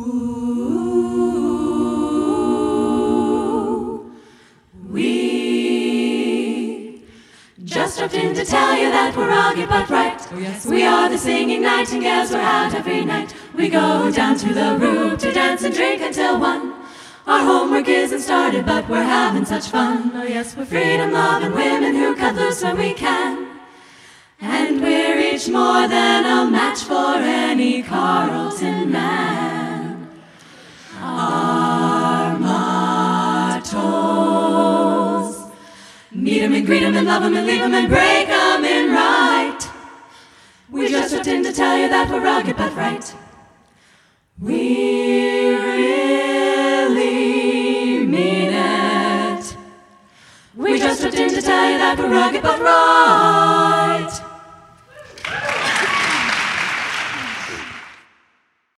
We just dropped in to tell you that we're rugged but right. Oh yes, We are the singing nightingales, we're out every night. We go down to the roof to dance and drink until 1. Our homework isn't started, but we're having such fun. oh yes, we're Freedom-loving women who cut loose when we can. And we're each more than a match for any Carlton man. Our mottos: meet 'em and greet 'em and love 'em and leave 'em and break 'em in right. We just dropped in to tell you that we're rugged but right. We